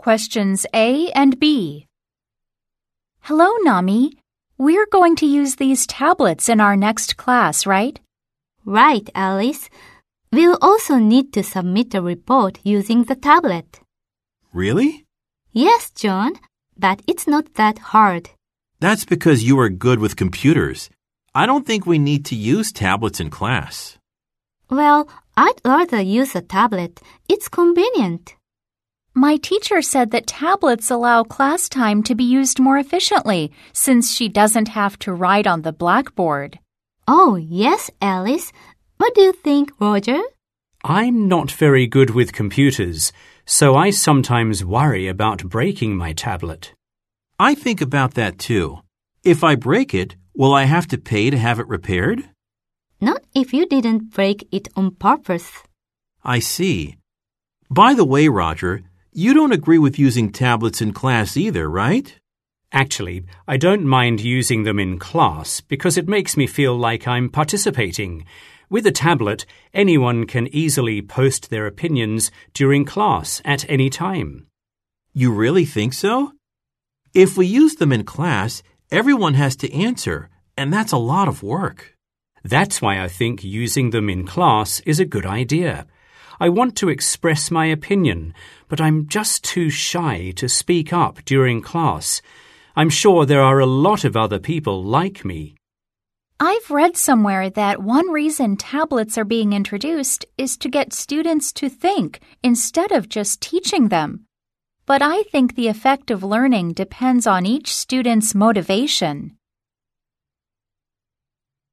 Questions A and B. Hello, Nami. We're going to use these tablets in our next class, right? Right, Alice. We'll also need to submit a report using the tablet. Really? Yes, John, but it's not that hard. That's because you are good with computers. I don't think we need to use tablets in class. Well, I'd rather use a tablet. It's convenient. My teacher said that tablets allow class time to be used more efficiently since she doesn't have to write on the blackboard. Oh, yes, Alice. What do you think, Roger? I'm not very good with computers, so I sometimes worry about breaking my tablet. I think about that too. If I break it, will I have to pay to have it repaired? Not if you didn't break it on purpose. I see. By the way, Roger, you don't agree with using tablets in class either, right? Actually, I don't mind using them in class because it makes me feel like I'm participating. With a tablet, anyone can easily post their opinions during class at any time. You really think so? If we use them in class, everyone has to answer, and that's a lot of work. That's why I think using them in class is a good idea. I want to express my opinion, but I'm just too shy to speak up during class. I'm sure there are a lot of other people like me. I've read somewhere that one reason tablets are being introduced is to get students to think instead of just teaching them. But I think the effect of learning depends on each student's motivation.